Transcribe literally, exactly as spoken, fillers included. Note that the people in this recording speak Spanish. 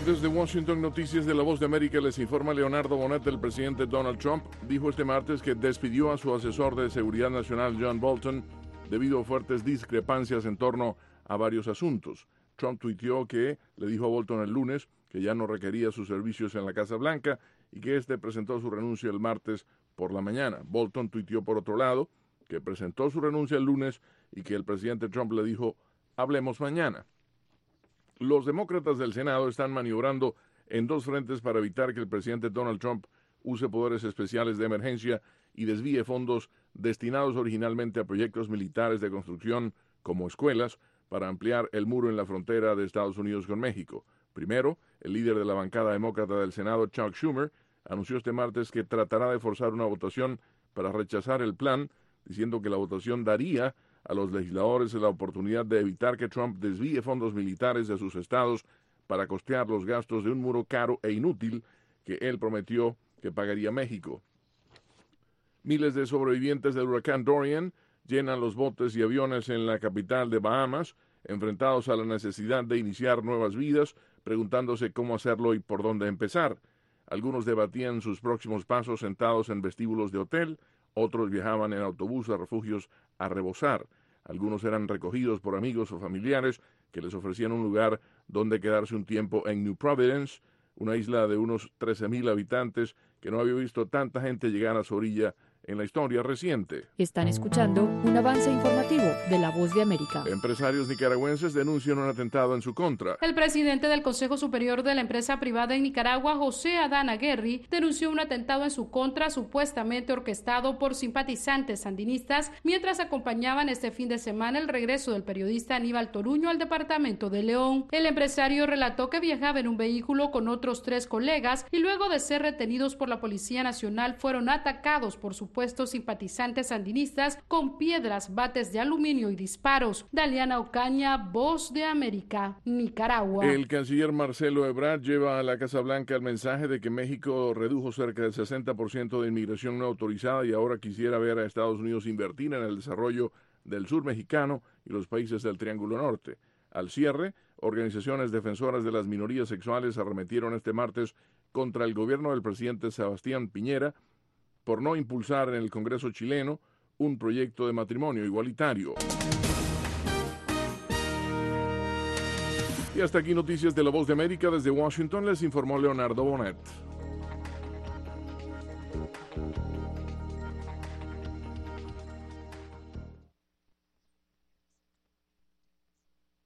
Desde Washington, Noticias de la Voz de América, les informa Leonardo Bonet. El presidente Donald Trump dijo este martes que despidió a su asesor de seguridad nacional, John Bolton, debido a fuertes discrepancias en torno a varios asuntos. Trump tuiteó que le dijo a Bolton el lunes que ya no requería sus servicios en la Casa Blanca y que éste presentó su renuncia el martes por la mañana. Bolton tuiteó por otro lado que presentó su renuncia el lunes y que el presidente Trump le dijo, hablemos mañana. Los demócratas del Senado están maniobrando en dos frentes para evitar que el presidente Donald Trump use poderes especiales de emergencia y desvíe fondos destinados originalmente a proyectos militares de construcción como escuelas para ampliar el muro en la frontera de Estados Unidos con México. Primero, el líder de la bancada demócrata del Senado, Chuck Schumer, anunció este martes que tratará de forzar una votación para rechazar el plan, diciendo que la votación daría a los legisladores la oportunidad de evitar que Trump desvíe fondos militares de sus estados para costear los gastos de un muro caro e inútil que él prometió que pagaría México. Miles de sobrevivientes del huracán Dorian llenan los botes y aviones en la capital de Bahamas, enfrentados a la necesidad de iniciar nuevas vidas, preguntándose cómo hacerlo y por dónde empezar. Algunos debatían sus próximos pasos sentados en vestíbulos de hotel, otros viajaban en autobús a refugios a rebosar. Algunos eran recogidos por amigos o familiares que les ofrecían un lugar donde quedarse un tiempo en New Providence, una isla de unos trece mil habitantes que no había visto tanta gente llegar a su orilla en la historia reciente. Están escuchando un avance informativo de La Voz de América. Empresarios nicaragüenses denuncian un atentado en su contra. El presidente del Consejo Superior de la empresa privada en Nicaragua, José Adán Aguirre, denunció un atentado en su contra supuestamente orquestado por simpatizantes sandinistas mientras acompañaban este fin de semana el regreso del periodista Aníbal Toruño al departamento de León. El empresario relató que viajaba en un vehículo con otros tres colegas y luego de ser retenidos por la Policía Nacional fueron atacados por supuestos simpatizantes sandinistas con piedras, bates de aluminio y disparos. Daliana Ocaña, Voz de América, Nicaragua. El canciller Marcelo Ebrard lleva a la Casa Blanca el mensaje de que México redujo cerca del sesenta por ciento de inmigración no autorizada y ahora quisiera ver a Estados Unidos invertir en el desarrollo del sur mexicano y los países del Triángulo Norte. Al cierre, organizaciones defensoras de las minorías sexuales arremetieron este martes contra el gobierno del presidente Sebastián Piñera por no impulsar en el Congreso chileno un proyecto de matrimonio igualitario. Y hasta aquí Noticias de la Voz de América. Desde Washington les informó Leonardo Bonet.